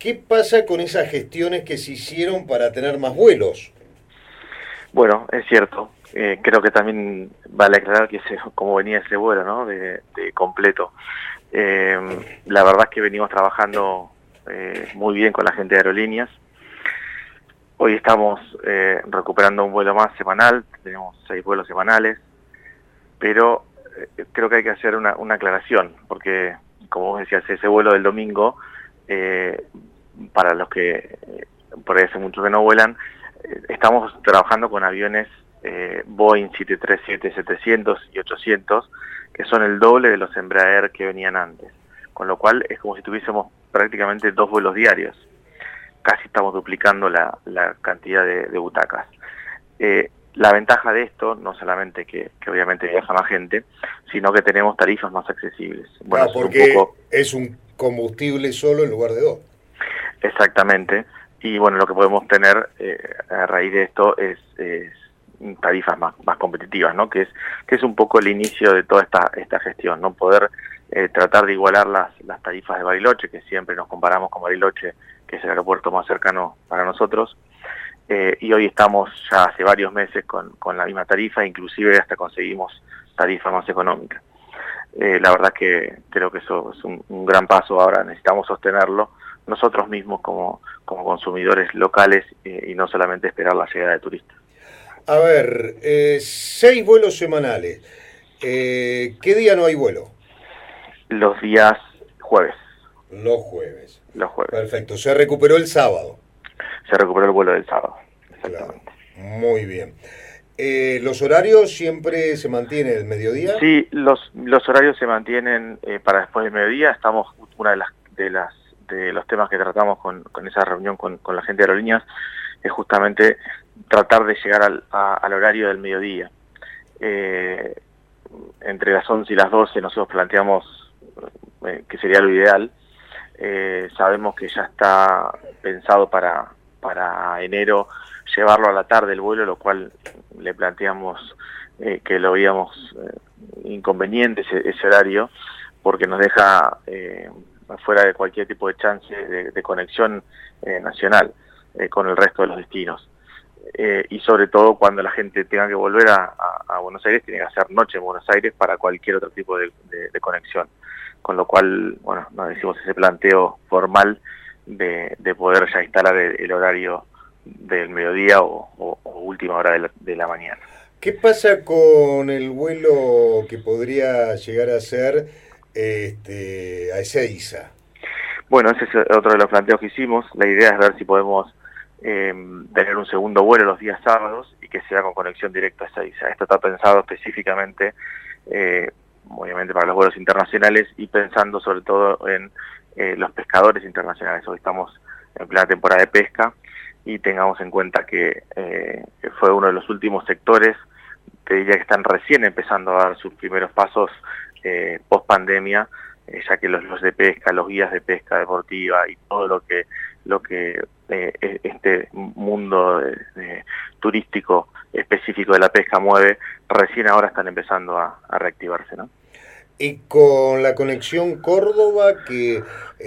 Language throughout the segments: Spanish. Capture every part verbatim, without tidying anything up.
¿Qué pasa con esas gestiones que se hicieron para tener más vuelos? Bueno, es cierto. Eh, creo que también vale aclarar que ese, como venía ese vuelo, ¿no? De, de completo. Eh, la verdad es que venimos trabajando eh, muy bien con la gente de aerolíneas. Hoy estamos eh, recuperando un vuelo más semanal, tenemos seis vuelos semanales, pero eh, creo que hay que hacer una, una aclaración, porque como vos decías, ese vuelo del domingo, eh, para los que eh, por ahí hace mucho que no vuelan, eh, estamos trabajando con aviones eh, Boeing siete treinta y siete setecientos y ochocientos, que son el doble de los Embraer que venían antes, con lo cual es como si tuviésemos prácticamente dos vuelos diarios. Casi estamos duplicando la, la cantidad de, de butacas. Eh, la ventaja de esto, no solamente que, que obviamente viaja más gente, sino que tenemos tarifas más accesibles. Bueno, Ah, eso es porque un poco... es un combustible solo en lugar de dos. Exactamente. Y bueno, lo que podemos tener eh, a raíz de esto es, es tarifas más, más competitivas, ¿no? Que es, que es un poco el inicio de toda esta, esta gestión, ¿no? Poder eh, tratar de igualar las, las tarifas de Bariloche, que siempre nos comparamos con Bariloche, que es el aeropuerto más cercano para nosotros, eh, y hoy estamos ya hace varios meses con, con la misma tarifa, inclusive hasta conseguimos tarifas más económicas. Eh, la verdad que creo que eso es un, un gran paso. Ahora necesitamos sostenerlo nosotros mismos como, como consumidores locales eh, y no solamente esperar la llegada de turistas. A ver, eh, seis vuelos semanales. Eh, ¿Qué día no hay vuelo? Los días jueves, Los jueves. los jueves. Perfecto, se recuperó el sábado. Se recuperó el vuelo del sábado, Claro, exactamente. muy bien. Eh, ¿Los horarios siempre se mantienen el mediodía? Sí, los, los horarios se mantienen eh, para después del mediodía. Estamos, una de las de las de los temas que tratamos con, con esa reunión con, con la gente de aerolíneas es justamente tratar de llegar al, a, al horario del mediodía. Eh, entre las once y las doce nosotros planteamos eh, que sería lo ideal. Eh, sabemos que ya está pensado para, para enero llevarlo a la tarde el vuelo, lo cual le planteamos eh, que lo veíamos eh, inconveniente ese, ese horario, porque nos deja eh, fuera de cualquier tipo de chance de, de conexión eh, nacional eh, con el resto de los destinos. Eh, y sobre todo cuando la gente tenga que volver a, a, a Buenos Aires, tiene que hacer noche en Buenos Aires para cualquier otro tipo de, de, de conexión. Con lo cual, bueno, nos hicimos ese planteo formal de, de poder ya instalar el, el horario del mediodía o, o, o última hora de la, de la mañana. ¿Qué pasa con el vuelo que podría llegar a ser este, a Ezeiza? Bueno, ese es otro de los planteos que hicimos. La idea es ver si podemos eh, tener un segundo vuelo los días sábados y que sea con conexión directa a Ezeiza. Esto está pensado específicamente, eh, obviamente para los vuelos internacionales y pensando sobre todo en eh, los pescadores internacionales. Hoy estamos en plena temporada de pesca y tengamos en cuenta que, eh, que fue uno de los últimos sectores, te diría que están recién empezando a dar sus primeros pasos eh, post pandemia, eh, ya que los, los de pesca, los guías de pesca deportiva y todo lo que lo que eh, este mundo de, de, turístico específico de la pesca mueve, recién ahora están empezando a, a reactivarse, ¿no? Y con la conexión Córdoba, que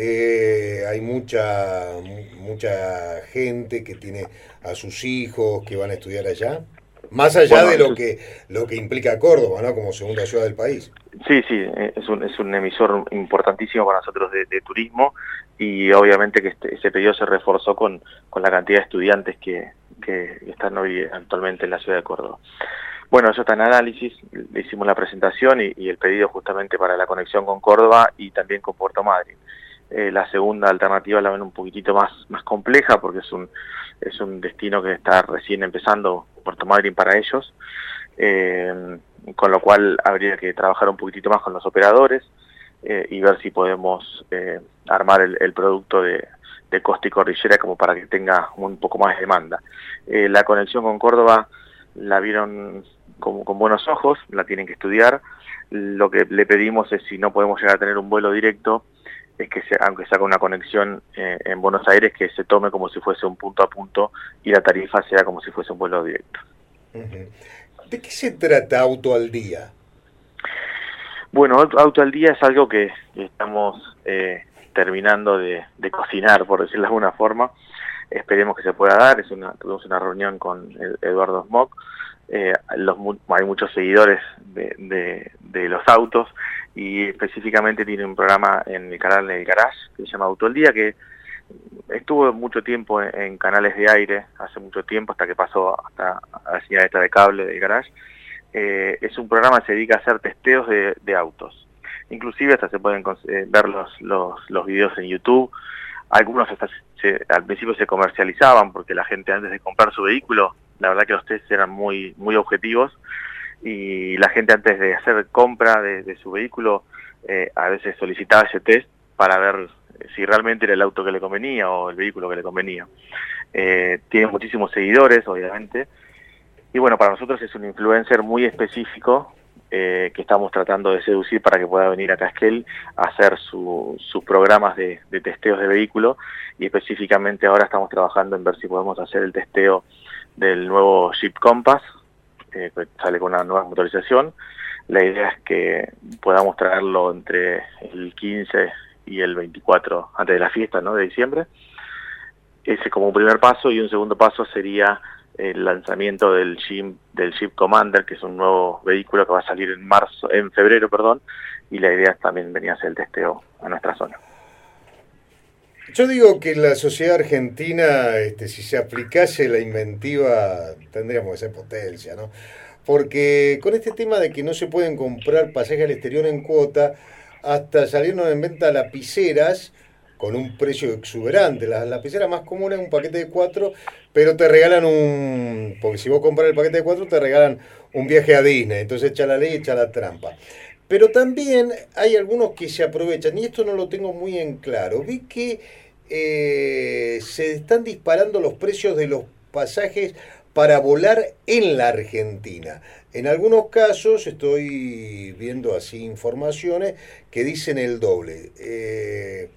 eh, hay mucha mucha gente que tiene a sus hijos que van a estudiar allá, más allá Bueno, de lo eso, que lo que implica Córdoba, ¿no? Como segunda ciudad del país. sí, sí, es un, es un emisor importantísimo para nosotros de, de turismo y obviamente que este, ese periodo se reforzó con, con la cantidad de estudiantes que, que están hoy actualmente en la ciudad de Córdoba. Bueno, eso está en análisis, le hicimos la presentación y, y el pedido justamente para la conexión con Córdoba y también con Puerto Madryn. Eh, la segunda alternativa la ven un poquitito más, más compleja porque es un, es un destino que está recién empezando Puerto Madryn para ellos, eh, con lo cual habría que trabajar un poquitito más con los operadores eh, y ver si podemos eh, armar el, el producto de, de costa y cordillera como para que tenga un poco más de demanda. Eh, la conexión con Córdoba la vieron con, con buenos ojos, la tienen que estudiar. Lo que le pedimos es, si no podemos llegar a tener un vuelo directo, es que se, aunque sea con una conexión eh, en Buenos Aires, que se tome como si fuese un punto a punto y la tarifa sea como si fuese un vuelo directo. Uh-huh. ¿De qué se trata Auto al Día? Bueno, Auto al Día es algo que, que estamos eh, terminando de, de cocinar, por decirlo de alguna forma. Esperemos que se pueda dar. Es una, tuvimos una reunión con Eduardo Smock. Eh, los, hay muchos seguidores de, de, de los autos, y específicamente tiene un programa en el canal del Garage que se llama Auto al Día, que estuvo mucho tiempo en, en canales de aire, hace mucho tiempo, hasta que pasó hasta a la señal esta de cable del Garage. Eh, es un programa que se dedica a hacer testeos de, de autos. Inclusive hasta se pueden eh, ver los, los, los videos en YouTube. Algunos hasta se, al principio se comercializaban, porque la gente, antes de comprar su vehículo, la verdad que los tests eran muy, muy objetivos, y la gente, antes de hacer compra de, de su vehículo, eh, a veces solicitaba ese test para ver si realmente era el auto que le convenía o el vehículo que le convenía. Eh, tiene muchísimos seguidores, obviamente, y bueno, para nosotros es un influencer muy específico, eh, que estamos tratando de seducir para que pueda venir a Casquel a hacer su, sus programas de, de testeos de vehículo, y específicamente ahora estamos trabajando en ver si podemos hacer el testeo del nuevo Jeep Compass, eh, que sale con una nueva motorización. La idea es que podamos traerlo entre el quince y el veinticuatro, antes de la fiesta, ¿no?, de diciembre. Ese como un primer paso, y un segundo paso sería el lanzamiento del Jeep, del Jeep Commander, que es un nuevo vehículo que va a salir en marzo, en febrero, perdón, y la idea es también venir a hacer el testeo a nuestra zona. Yo digo que en la sociedad argentina, este, si se aplicase la inventiva, tendríamos que ser potencia, ¿no? Porque con este tema de que no se pueden comprar pasajes al exterior en cuota, hasta salieron en venta lapiceras con un precio exuberante. La lapicera más común es un paquete de cuatro, pero te regalan un... Porque si vos compras el paquete de cuatro, te regalan un viaje a Disney. Entonces echa la ley, echa la trampa. Pero también hay algunos que se aprovechan, y esto no lo tengo muy en claro. Vi que eh, se están disparando los precios de los pasajes para volar en la Argentina. En algunos casos estoy viendo así informaciones que dicen el doble. Eh,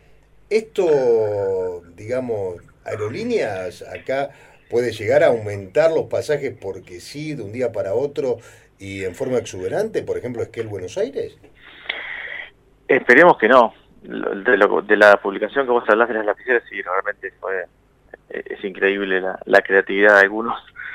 esto, digamos, aerolíneas acá puede llegar a aumentar los pasajes porque sí, de un día para otro, y en forma exuberante, por ejemplo, Esquel Buenos Aires. Esperemos que no. De, lo, de la publicación que vos hablaste de las lapiceras, sí, realmente fue, es increíble la, la creatividad de algunos.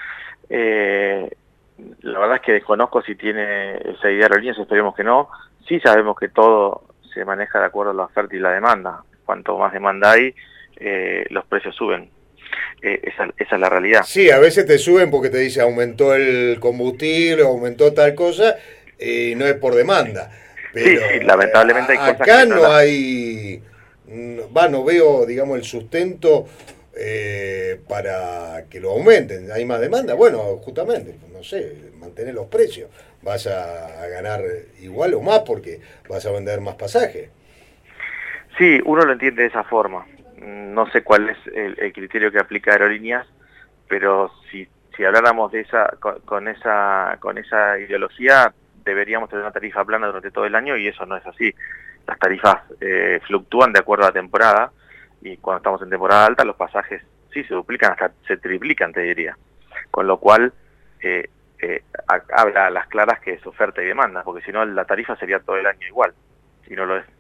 Eh, la verdad es que desconozco si tiene esa idea aerolíneas, esperemos que no. Sí sabemos que todo se maneja de acuerdo a la oferta y la demanda. Cuanto más demanda hay, eh, los precios suben. Eh, esa, esa es la realidad. Sí, a veces te suben porque te dice aumentó el combustible, aumentó tal cosa, y no es por demanda. Pero, sí, sí, lamentablemente hay cosas acá que no, no la... hay, va, no veo, digamos, el sustento eh, para que lo aumenten. Hay más demanda, bueno, justamente, no sé, mantener los precios. Vas a, a ganar igual o más porque vas a vender más pasajes. Sí, uno lo entiende de esa forma. No sé cuál es el, el criterio que aplica Aerolíneas, pero si, si habláramos de esa con, con esa con esa ideología, deberíamos tener una tarifa plana durante todo el año, y eso no es así. Las tarifas eh, fluctúan de acuerdo a la temporada, y cuando estamos en temporada alta los pasajes sí se duplican, hasta se triplican, te diría. Con lo cual eh, eh, habla a las claras que es oferta y demanda, porque si no la tarifa sería todo el año igual, y no lo es.